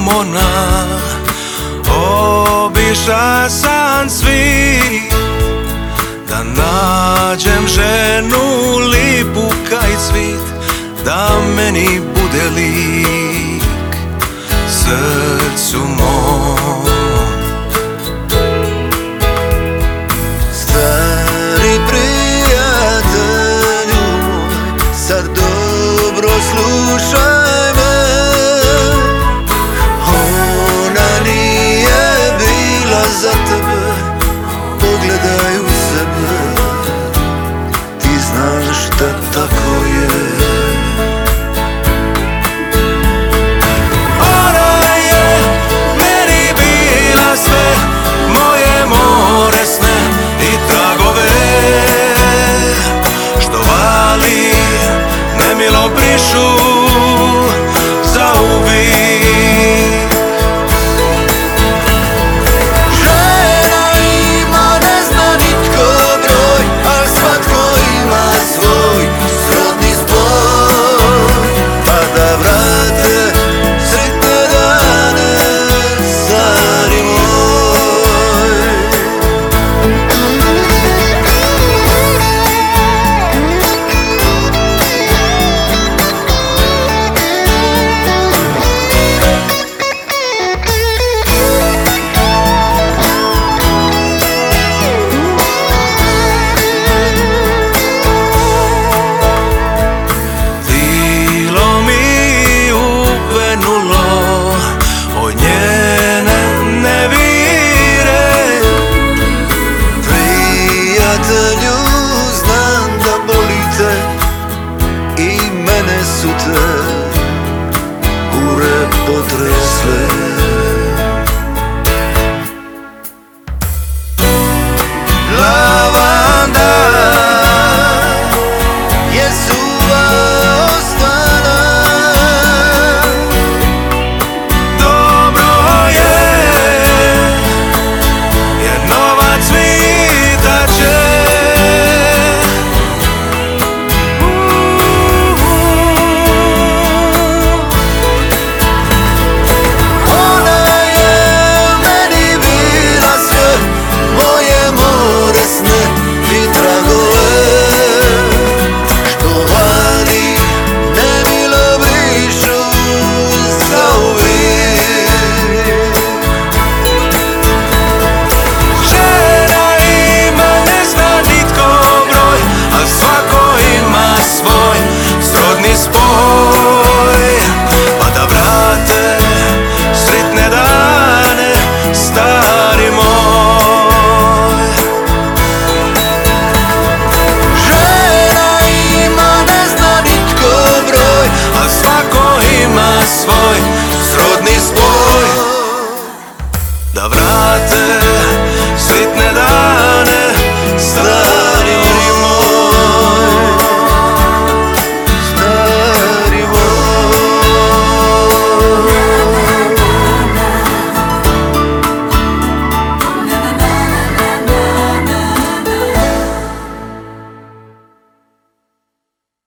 ona. Obiša sam svi da nađem ženu lipu kaj cvit, da meni bude lik srcu mom. Stari prijatelju moj, sad dobro slušaj me. Ona nije bila za tebe, pogledaj u sebe, ti znaš da tako je. Ona je meni bila sve, moje more sne i tragove, što vali nemilo brišu zauvijek. Žena ima, ne zna nitko broj, al svatko ima svoj srodni zbor, pa da vrate sretne dane, stari moj. Tilo mi uvenulo od njene nevire. Prijatelju, znam da bolite i mene su te bure potresle.